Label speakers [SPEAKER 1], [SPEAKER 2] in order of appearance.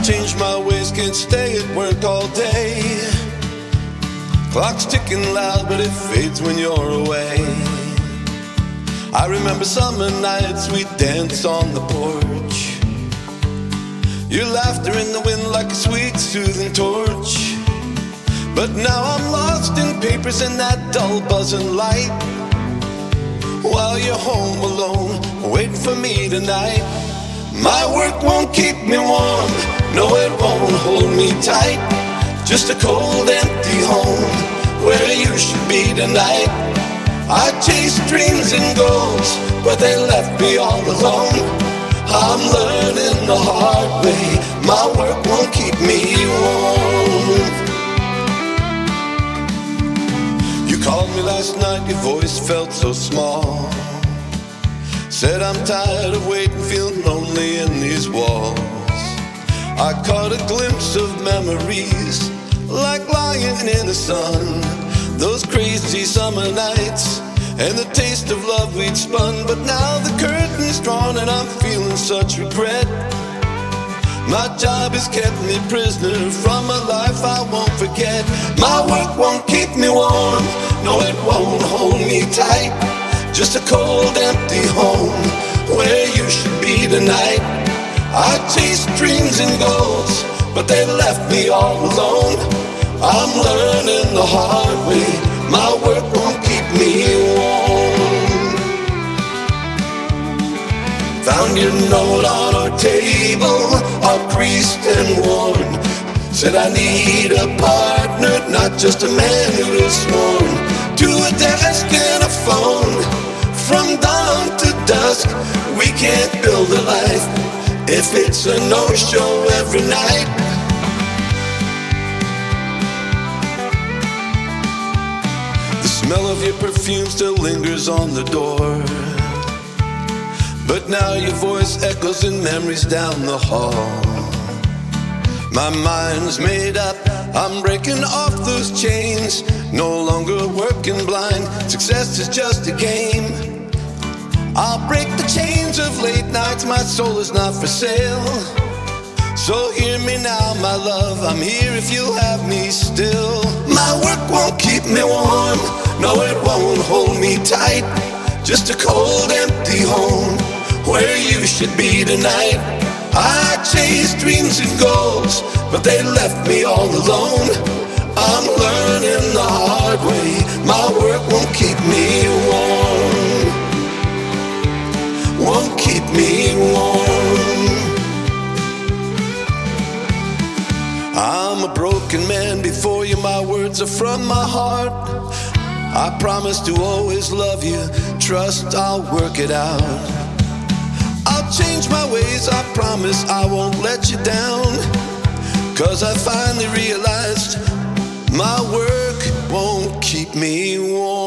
[SPEAKER 1] change my ways, can't stay at work all day. Clock's ticking loud, but it fades when you're away. I remember summer nights, we'd dance on the porch. Your laughter in the wind like a sweet, soothing torch. But now I'm lost in papers and that dull buzzing light, while you're home alone, waiting for me tonight. My work won't keep me warm, no it won't hold me tight. Just a cold empty home, where you should be tonight. I chased dreams and goals, but they left me all alone. I'm learning the hard way, my work won't keep me warm. You called me last night, your voice felt so small. Said I'm tired of waiting, feeling lonely in these walls. I caught a glimpse of memories, like lying in the sun. Those crazy summer nights, and the taste of love we'd spun. But now the curtain's drawn and I'm feeling such regret. My job has kept me prisoner from a life I won't forget. My work won't keep me warm, no it won't hold me tight. Just a cold empty home, where you should be tonight. I chased dreams and goals, but they left me all alone. I'm learning the hard way, my work won't keep me warm. Found your note on our table, all creased and worn. Said I need a partner, not just a man who is sworn to a desk and a phone. From dawn to dusk, we can't build a life if it's a no-show every night. The smell of your perfume still lingers on the door, but now your voice echoes in memories down the hall. My mind's made up, I'm breaking off those chains. No longer working blind, success is just a game. I'll break the chains of late nights, my soul is not for sale. So hear me now, my love, I'm here if you'll have me still. My work won't keep me warm, no it won't hold me tight. Just a cold empty home, where you should be tonight. I chased dreams and goals, but they left me all alone. I'm learning the hard way, my work won't keep me warm. Won't keep me warm. I'm a broken man before you, my words are from my heart. I promise to always love you, trust I'll work it out. I'll change my ways, I promise I won't let you down. 'Cause I finally realized my work won't keep me warm.